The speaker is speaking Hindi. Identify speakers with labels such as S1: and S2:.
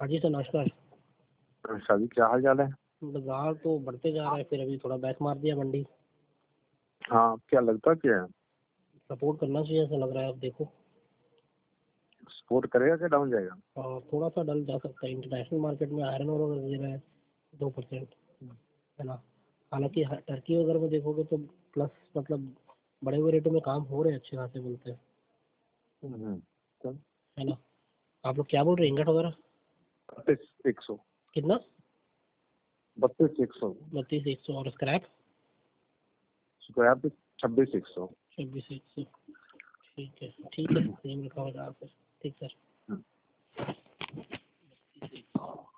S1: हाँ जी सर, नमस्कार।
S2: शादी क्या हाल चाल है?
S1: बाजार तो बढ़ते जा रहा है, फिर अभी थोड़ा बैक मार दिया मंडी।
S2: हाँ, क्या लगता क्या है?
S1: सपोर्ट करना चाहिए ऐसा लग रहा है, अब देखो।
S2: सपोर्ट करेगा कि डाउन जाएगा?
S1: और थोड़ा सा डल जा सकता है। इंटरनेशनल मार्केट में आयरन और वगैरह गिर रहा है 2%, है ना। हालांकि टर्की वगैरह में देखोगे तो प्लस, मतलब बड़े हुए रेटों में काम हो रहे हैं, अच्छे खासे बोलते हैं,
S2: तो
S1: है ना। आप लोग क्या बोल रहे हैं, इंगट वगैरह
S2: 32,100।
S1: कितना?
S2: 32,100।
S1: 32,100। और स्क्रैप?
S2: स्क्रैप 26,100।
S1: 26,100। ठीक है, ठीक है, सेम रखा होगा आप। ठीक सर।